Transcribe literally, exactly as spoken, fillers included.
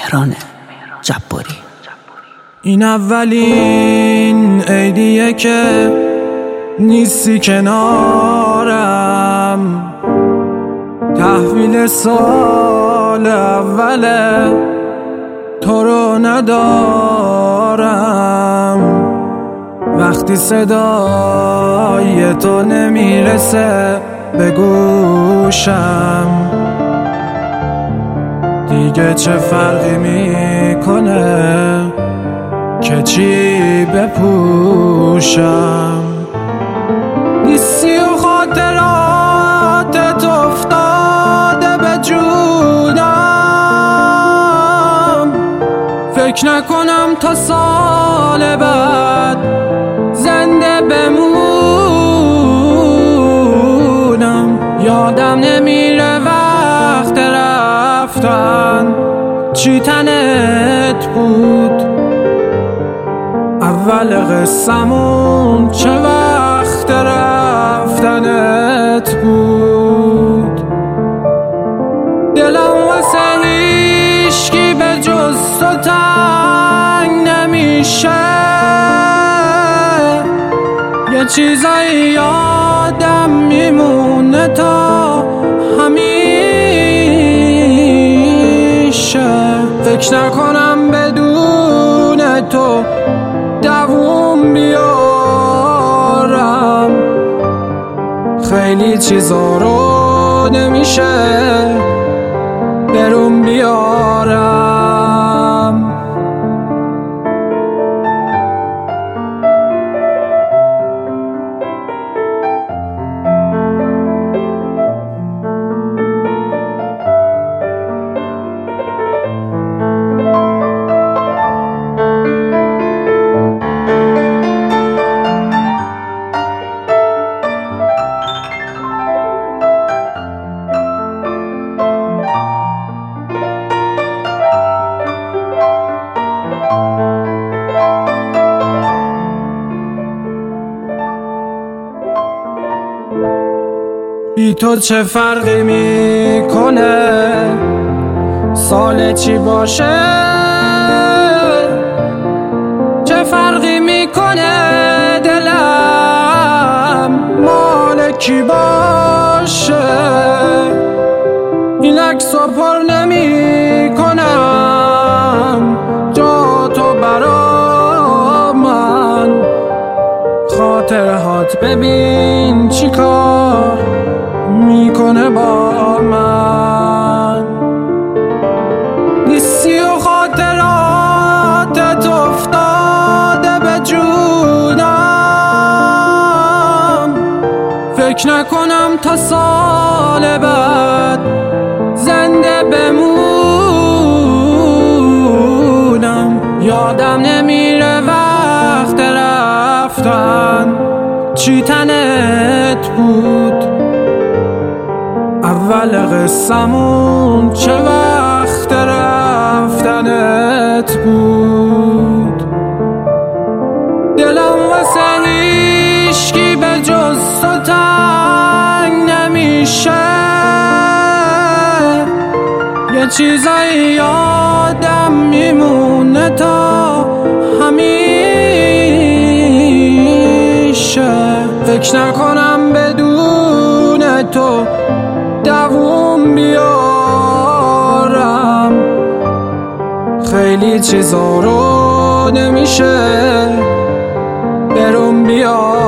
مهران جباری. این اولین عیدیه که نیستی کنارم، تحویل سال اوله تو رو ندارم. وقتی صدای تو نمیرسه به گوشم، دیگه چه فرقی میکنه که چی بپوشم. نیستی و خاطراتت افتاده به جونم، فکر نکنم تا سال بعد زنده بمونم. یادم نمیره وقت رفتن چی تنت بود، اول قصمون چه وقت رفتنت بود. دلم واسه هیچکی به جز تو تنگ نمیشه، یه چیزایی یادم میمونه تا همیشه. فکر نکنم بدون تو دووم بیارم، خیلی چیزا رو نمیشه برون بیارم. بی تو چه فرقی میکنه سال چی باشه، چه فرقی میکنه دلم مال کی باشه. این عکس رو پر نمی کنم جا تو برا من، خاطرهات ببین چی کار میکنه با من. نیستی و خاطراتت افتاده به جونم، فکر نکنم تا سال بعد زنده بمونم. یادم نمیره وقت رفتن چی تنت بود، اول قصمون چه وقت رفتنت بود. دلم واسه هیچکی به جز تو تنگ نمیشه، یه چیزایی یادم میمونه تا همیشه. فکر نکنم بدون تو دووم بیارم، خیلی چیزا رو نمیشه برون بیارم.